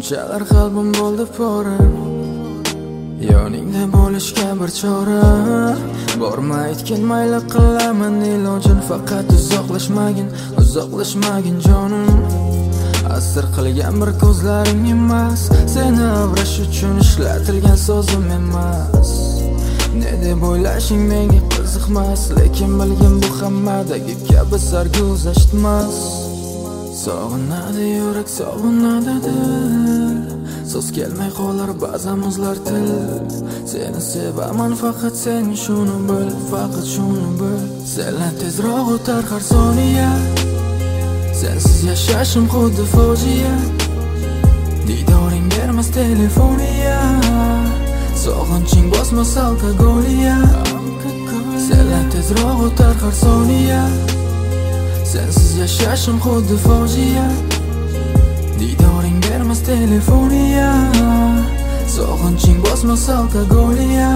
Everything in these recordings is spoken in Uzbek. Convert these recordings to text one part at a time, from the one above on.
Qanchalar qalbim bo'ldi pora, yoningda bo'lishga bir chora. Borma aytgin mayli qilaman ilojin, faqat uzoqlashmagin jonim. Asir qilgan bir ko'zlaring emas, seni avrash uchun ishlatilgan so'zim emas. Ne deb o'ylashing menga qiziqmas, lekin bilgin bu hammadagi kabi sarguzashtmas. Sog'inadi yurak, sog'inadi dil, so'z kelmay qolar ba'zan muzlar til. Seni sevaman faqat sen shuni bil, faqat shuni bil. Sendan tezroq o'tar har soniya, sensiz yashashim xuddi fojia. Didoring bermas telefoniya, sog'inching bosmas alkogoliya. Sendan tezroq o'tar har soniya, sensiz yashashim xuddi fojia. Didoring bermas telefoniya, sog'inching bosmas alkogoliya.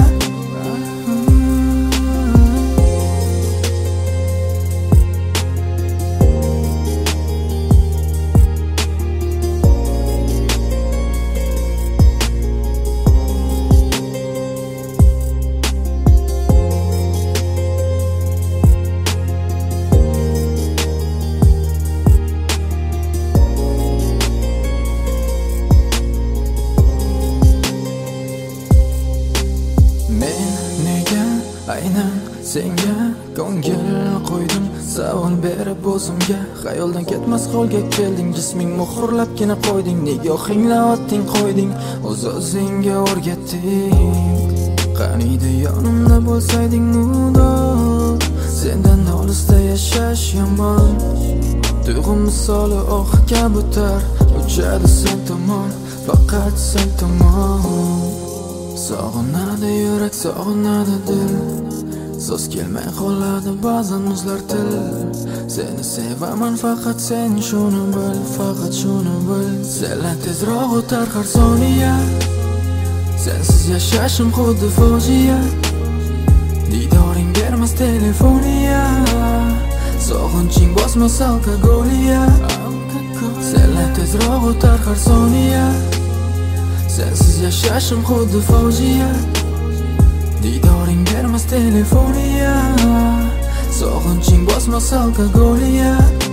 Aynan senga ko'ngil qo'ydim, savol berib o'zimga. Xayoldan ketmas holga kelding, jisming muhrlabgina qo'yding. Nigohingla otding qo'yding, o'zingga o'rgatding. Qaniydi yonimda bo'lsayding mutlaq, sendan olisda yashash yomon. Tuyg'u misoli oq kabutar, uchadi sen tomon, faqat sen tomon. Sog'inadi yurak, sog'inadi dil, so'z kelmay qoladi ba'zan muzlar til. Seni sevaman faqat sen shuni bil, faqat shuni bil. Sendan tezroq o'tar har soniya, sensiz yashashim xuddi fojia. Didoring bermas telefoniya, sog'inching bosmas alkogoliya. Sendan tezroq o'tar har soniya, sensiz yashashim xuddi fojia. Didoring bermas telefoniya, sog'inching bosmas alkogoliya.